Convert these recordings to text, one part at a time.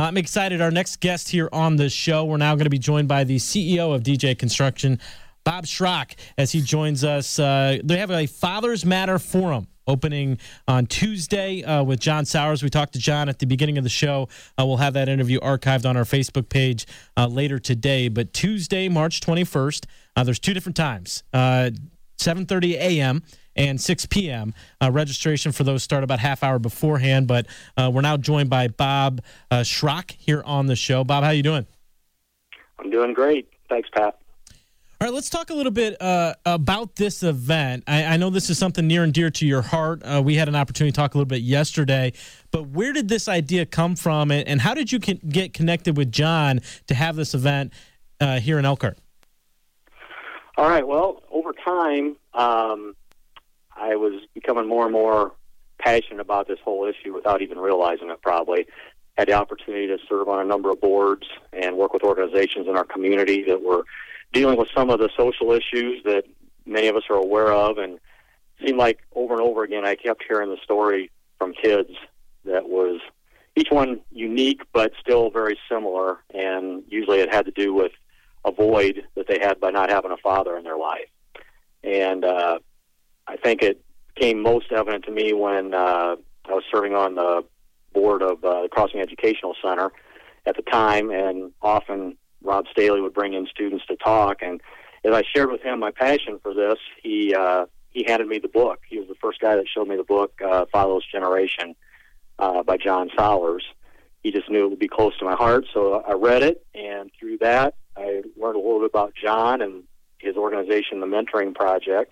I'm excited. Our next guest here on the show, we're now going to be joined by the CEO of DJ Construction, Bob Schrock, as he joins us. They have a Fathers Matter Forum opening on Tuesday with John Sowers. We talked to John at the beginning of the show. We'll have that interview archived on our Facebook page later today. But Tuesday, March 21st, there's two different times, 7:30 a.m. and 6 p.m. Registration for those start about half hour beforehand. But we're now joined by Bob Schrock here on the show. Bob, how you doing? I'm doing great. Thanks, Pat. All right, let's talk a little bit about this event. I know this is something near and dear to your heart. We had an opportunity to talk a little bit yesterday, but where did this idea come from, and how did you get connected with John to have this event here in Elkhart? All right, well, over time, I was becoming more and more passionate about this whole issue without even realizing it, probably. Had the opportunity to serve on a number of boards and work with organizations in our community that were dealing with some of the social issues that many of us are aware of, and it seemed like over and over again I kept hearing the story from kids that was each one unique but still very similar, and usually it had to do with a void that they had by not having a father in their life. And I think it became most evident to me when I was serving on the board of the Crossing Educational Center at the time, and often Rob Staley would bring in students to talk, and as I shared with him my passion for this, he handed me the book. He was the first guy that showed me the book, Fatherless Generation, by John Sowers. He just knew it would be close to my heart, so I read it, and through that, I learned a little bit about John and his organization, the Mentoring Project.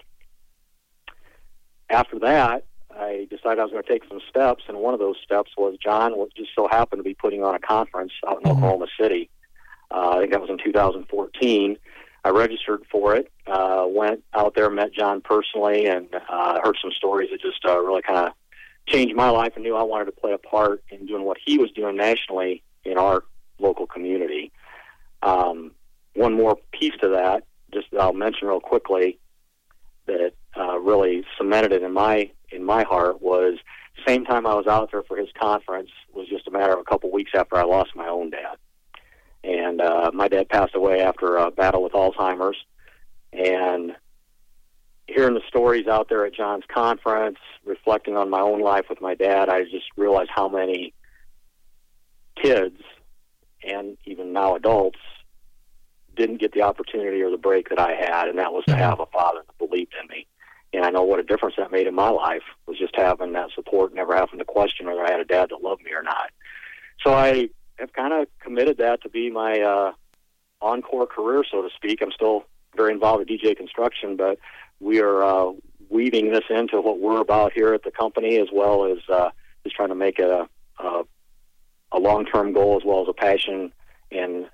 After that, I decided I was going to take some steps, and one of those steps was John just so happened to be putting on a conference out in Oklahoma City. I think that was in 2014. I registered for it, went out there, met John personally, and heard some stories that just really kind of changed my life, and knew I wanted to play a part in doing what he was doing nationally in our local community. One more piece to that, just that I'll mention real quickly, that really cemented it in my heart was the same time I was out there for his conference was just a matter of a couple weeks after I lost my own dad. And my dad passed away after a battle with Alzheimer's. And hearing the stories out there at John's conference, reflecting on my own life with my dad, I just realized how many kids, and even now adults, didn't get the opportunity or the break that I had, and that was to have a father that believed in me. And I know what a difference that made in my life, was just having that support, never having to question whether I had a dad that loved me or not. So I have kind of committed that to be my encore career, so to speak. I'm still very involved with DJ Construction, but we are weaving this into what we're about here at the company, as well as just trying to make it a long-term goal, as well as a passion and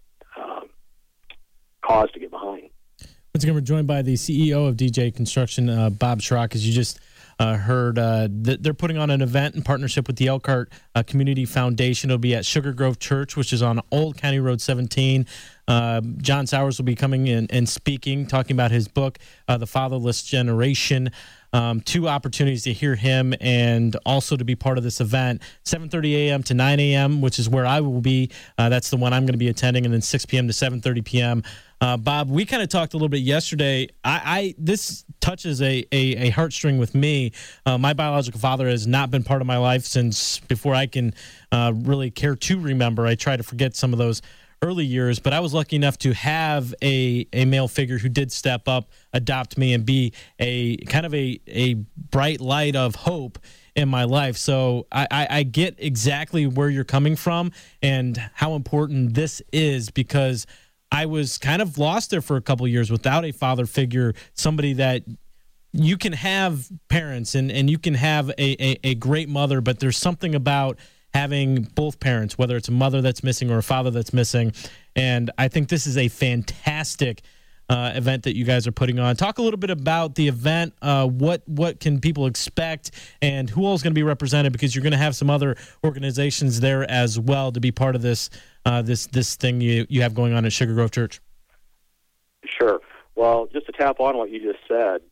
cause to get behind. Once again, we're joined by the CEO of DJ Construction, Bob Schrock, as you just heard. They're putting on an event in partnership with the Elkhart Community Foundation. It'll be at Sugar Grove Church, which is on Old County Road 17. John Sowers will be coming in and speaking, talking about his book, The Fatherless Generation. Two opportunities to hear him and also to be part of this event, 7:30 a.m. to 9 a.m., which is where I will be. That's the one I'm going to be attending, and then 6 p.m. to 7:30 p.m. Bob, we kind of talked a little bit yesterday. This touches a heartstring with me. My biological father has not been part of my life since before I can really care to remember. I try to forget some of those early years, but I was lucky enough to have a male figure who did step up, adopt me, and be a kind of a bright light of hope in my life. So I get exactly where you're coming from and how important this is, because I was kind of lost there for a couple of years without a father figure, somebody that you can have parents and you can have a great mother, but there's something about having both parents, whether it's a mother that's missing or a father that's missing. And I think this is a fantastic event that you guys are putting on. Talk a little bit about the event. What can people expect, and who all is going to be represented? Because you're going to have some other organizations there as well to be part of this this thing you have going on at Sugar Grove Church. Sure. Well, just to tap on what you just said,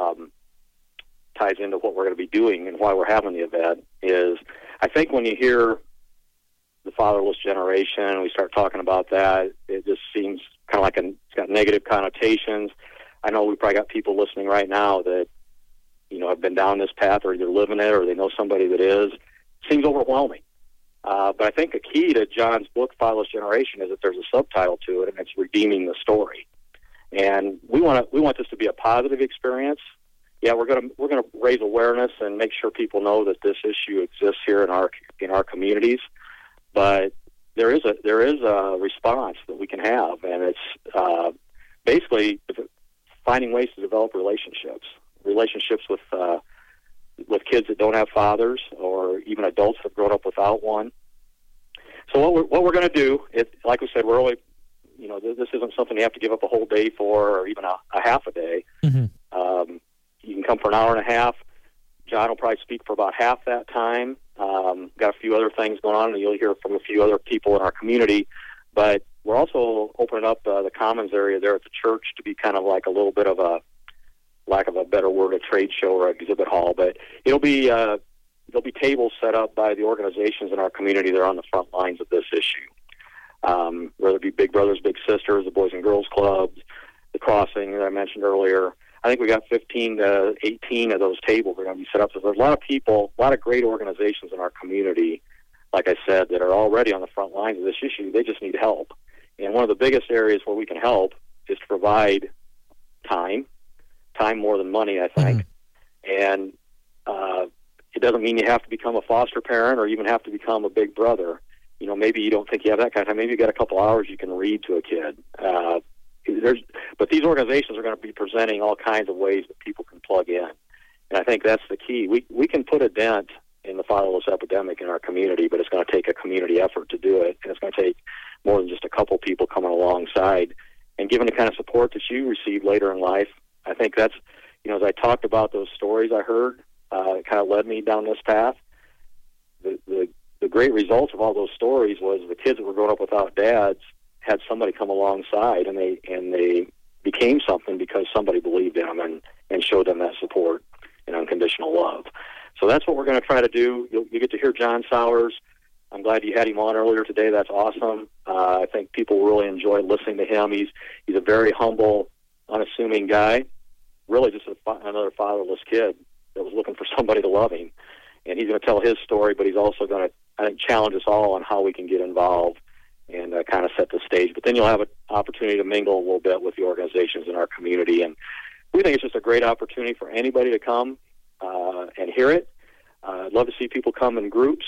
ties into what we're going to be doing and why we're having the event, is I think when you hear the fatherless generation, we start talking about that, it just seems kind of like it's got negative connotations. I know we probably got people listening right now that, have been down this path or either living it or they know somebody that is. It seems overwhelming. But I think the key to John's book, Fatherless Generation, is that there's a subtitle to it, and it's redeeming the story. And we want this to be a positive experience. Yeah, we're gonna raise awareness and make sure people know that this issue exists here in our communities. But there is a response that we can have, and it's basically finding ways to develop relationships with kids that don't have fathers, or even adults that have grown up without one. So what we're going to do, like we said, we're really, this isn't something you have to give up a whole day for, or even a half a day. Mm-hmm. You can come for an hour and a half. John will probably speak for about half that time. Got a few other things going on, and you'll hear from a few other people in our community. But we're also opening up the commons area there at the church to be kind of like a little bit of a, lack of a better word, a trade show or exhibit hall. But there'll be tables set up by the organizations in our community that are on the front lines of this issue. Whether it be Big Brothers Big Sisters, the Boys and Girls Clubs, the Crossing that I mentioned earlier. I think we got 15 to 18 of those tables are going to be set up. So there's a lot of people, a lot of great organizations in our community, like I said, that are already on the front lines of this issue. They just need help. And one of the biggest areas where we can help is to provide time more than money, I think. Mm-hmm. And it doesn't mean you have to become a foster parent or even have to become a big brother. Maybe you don't think you have that kind of time. Maybe you got a couple hours you can read to a kid. But these organizations are going to be presenting all kinds of ways that people can plug in. And I think that's the key. We can put a dent in the fatherless epidemic in our community, but it's going to take a community effort to do it. And it's going to take more than just a couple people coming alongside and giving the kind of support that you receive later in life. I think that's, as I talked about those stories I heard, it kind of led me down this path. The great results of all those stories was the kids that were growing up without dads had somebody come alongside, and they became something because somebody believed in them and showed them that support and unconditional love. So that's what we're going to try to do. You get to hear John Sowers. I'm glad you had him on earlier today. That's awesome. I think people really enjoy listening to him. He's a very humble, unassuming guy, really just another fatherless kid that was looking for somebody to love him. And he's going to tell his story, but he's also going to, I think, challenge us all on how we can get involved and kind of set the stage. But then you'll have an opportunity to mingle a little bit with the organizations in our community. And we think it's just a great opportunity for anybody to come and hear it. I'd love to see people come in groups.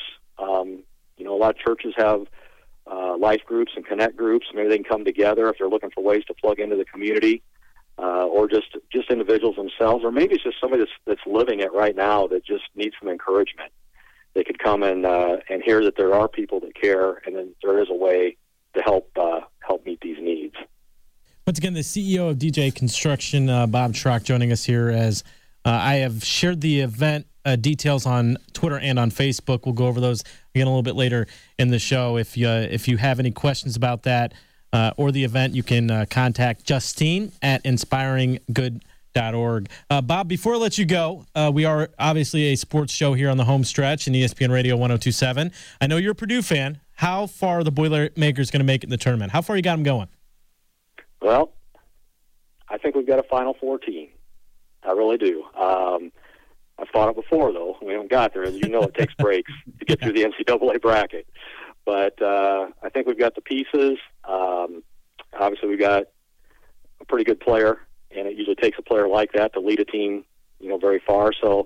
A lot of churches have life groups and connect groups. Maybe they can come together if they're looking for ways to plug into the community, or just individuals themselves, or maybe it's just somebody that's living it right now that just needs some encouragement. They could come and hear that there are people that care, and then there is a way to help meet these needs. Once again, the CEO of DJ Construction, Bob Schrock, joining us here as I have shared the event details on Twitter and on Facebook. We'll go over those again a little bit later in the show. If you have any questions about that or the event, you can contact Justine at inspiringgood.org. Bob, before I let you go, we are obviously a sports show here on the home stretch in ESPN Radio 102.7. I know you're a Purdue fan. How far are the Boilermakers going to make it in the tournament? How far you got them going? Well, I think we've got a Final Four team. I really do. I've thought it before, though. We haven't got there. As you know, it takes breaks to get through the NCAA bracket. But I think we've got the pieces. Obviously, we've got a pretty good player, and it usually takes a player like that to lead a team, very far. So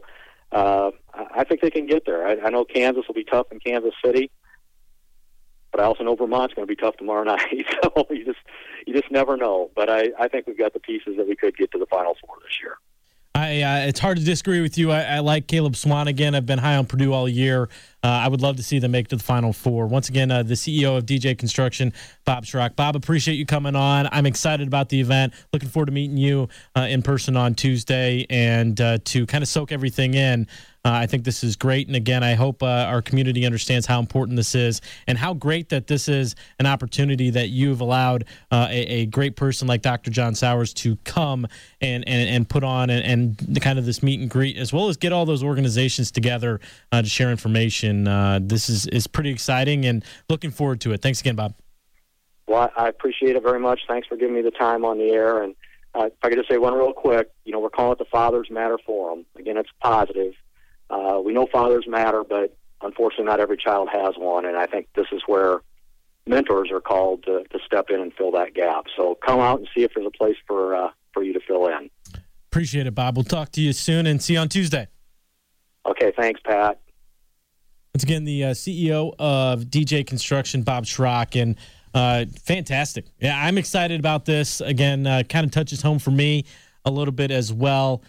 I think they can get there. I know Kansas will be tough in Kansas City, but I also know Vermont's going to be tough tomorrow night. So you just never know. But I think we've got the pieces that we could get to the Final Four this year. It's hard to disagree with you. I like Caleb Swanigan. I've been high on Purdue all year. I would love to see them make it to the Final Four. Once again, the CEO of DJ Construction, Bob Schrock. Bob, appreciate you coming on. I'm excited about the event. Looking forward to meeting you in person on Tuesday and to kind of soak everything in. I think this is great. And again, I hope our community understands how important this is and how great that this is an opportunity that you've allowed a great person like Dr. John Sowers to come and put on and kind of this meet and greet, as well as get all those organizations together to share information. and this is pretty exciting and looking forward to it. Thanks again, Bob. Well, I appreciate it very much. Thanks for giving me the time on the air. And if I could just say one real quick, we're calling it the Fathers Matter Forum. Again, it's positive. We know fathers matter, but unfortunately not every child has one, and I think this is where mentors are called to step in and fill that gap. So come out and see if there's a place for you to fill in. Appreciate it, Bob. We'll talk to you soon and see you on Tuesday. Okay, thanks, Pat. Once again, the CEO of DJ Construction, Bob Schrock, and fantastic. Yeah, I'm excited about this. Again, kind of touches home for me a little bit as well.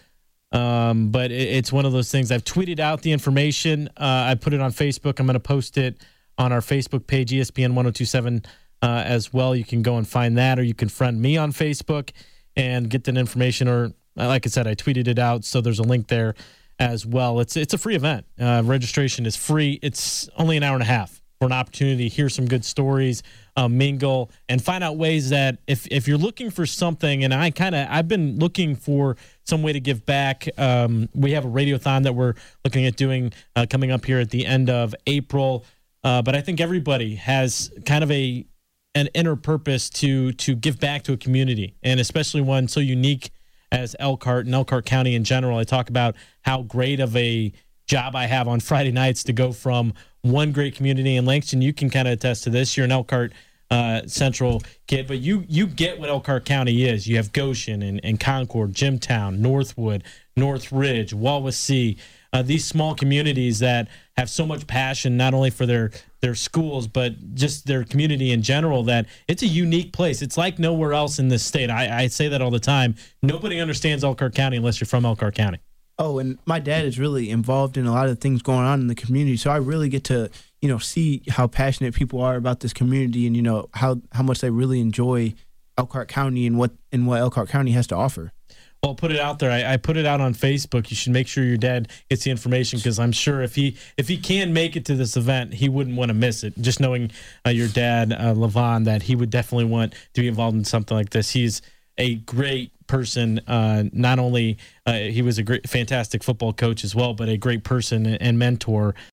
But it's one of those things. I've tweeted out the information. I put it on Facebook. I'm going to post it on our Facebook page, ESPN 1027 as well. You can go and find that, or you can friend me on Facebook and get that information. Or, like I said, I tweeted it out, so there's a link there as well. It's a free event. Registration is free. It's only an hour and a half for an opportunity to hear some good stories, mingle, and find out ways that if you're looking for something, and I've been looking for some way to give back. We have a radiothon that we're looking at doing coming up here at the end of April. But I think everybody has kind of an inner purpose to give back to a community, and especially one so unique as Elkhart and Elkhart County in general. I talk about how great of a job I have on Friday nights to go from one great community in Langston. You can kind of attest to this. You're an Elkhart Central kid, but you get what Elkhart County is. You have Goshen and Concord, Jimtown, Northwood, Northridge, Wawasee, these small communities that have so much passion, not only for their schools, but just their community in general, that it's a unique place. It's like nowhere else in this state. I say that all the time. Nobody understands Elkhart County unless you're from Elkhart County. Oh, and my dad is really involved in a lot of things going on in the community, so I really get to, see how passionate people are about this community, and, how much they really enjoy Elkhart County and what Elkhart County has to offer. Well, put it out there. I put it out on Facebook. You should make sure your dad gets the information, because I'm sure if he can make it to this event, he wouldn't want to miss it. Just knowing your dad, Levon, that he would definitely want to be involved in something like this. He's a great person. Not only he was a fantastic football coach as well, but a great person and mentor